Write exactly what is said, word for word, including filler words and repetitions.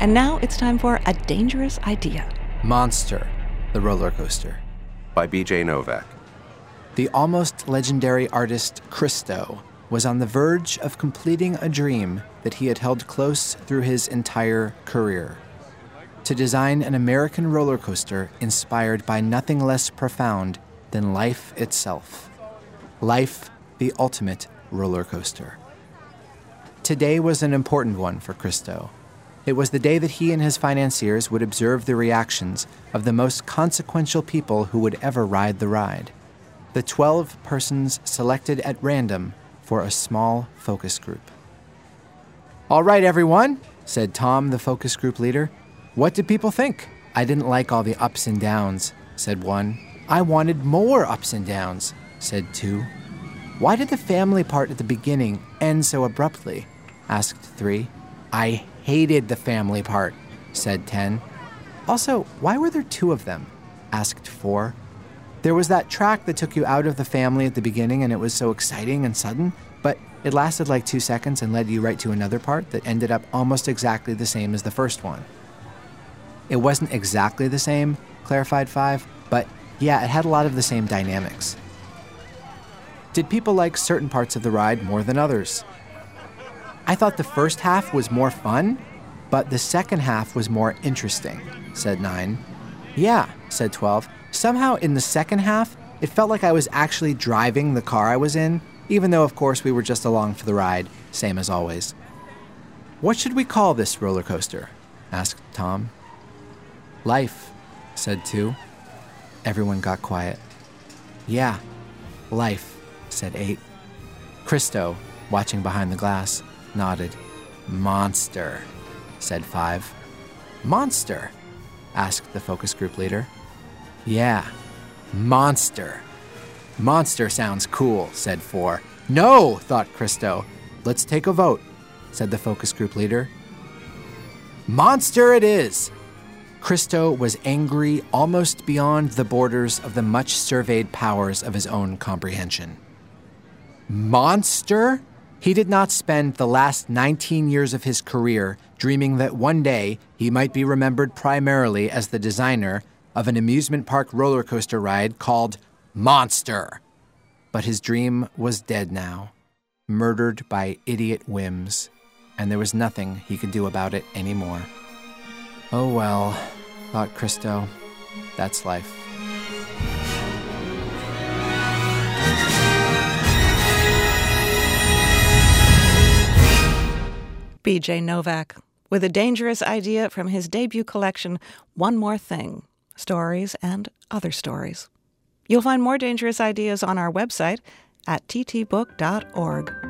And now it's time for A Dangerous Idea. Monster, the roller coaster. By B J Novak. The almost legendary artist Christo was on the verge of completing a dream that he had held close through his entire career. To design an American roller coaster inspired by nothing less profound than life itself. Life, the ultimate roller coaster. Today was an important one for Christo. It was the day that he and his financiers would observe the reactions of the most consequential people who would ever ride the ride. The twelve persons selected at random for a small focus group. "All right, everyone," said Tom, the focus group leader. "What did people think?" "I didn't like all the ups and downs," said one. "I wanted more ups and downs," said two. "Why did the family part at the beginning end so abruptly?" asked three. "I hated the family part," said ten. "Also, why were there two of them?" asked four. "There was that track that took you out of the family at the beginning and it was so exciting and sudden, but it lasted like two seconds and led you right to another part that ended up almost exactly the same as the first one." "It wasn't exactly the same," clarified five, "but yeah, it had a lot of the same dynamics." "Did people like certain parts of the ride more than others?" "I thought the first half was more fun, but the second half was more interesting," said nine. "Yeah," said twelve. "Somehow in the second half, it felt like I was actually driving the car I was in, even though, of course, we were just along for the ride, same as always." "What should we call this roller coaster?" asked Tom. "Life," said two. Everyone got quiet. "Yeah, life," said eight. Christo, watching behind the glass, nodded. "Monster," said five. "Monster?" asked the focus group leader. "Yeah, monster. Monster sounds cool," said four. "No," thought Christo. "Let's take a vote," said the focus group leader. "Monster it is!" Christo was angry almost beyond the borders of the much-surveyed powers of his own comprehension. Monster? He did not spend the last nineteen years of his career dreaming that one day he might be remembered primarily as the designer of an amusement park roller coaster ride called Monster. But his dream was dead now, murdered by idiot whims, and there was nothing he could do about it anymore. "Oh well," thought Christo, "that's life." B J Novak, with a dangerous idea from his debut collection, One More Thing, Stories and Other Stories. You'll find more dangerous ideas on our website at t t book dot org.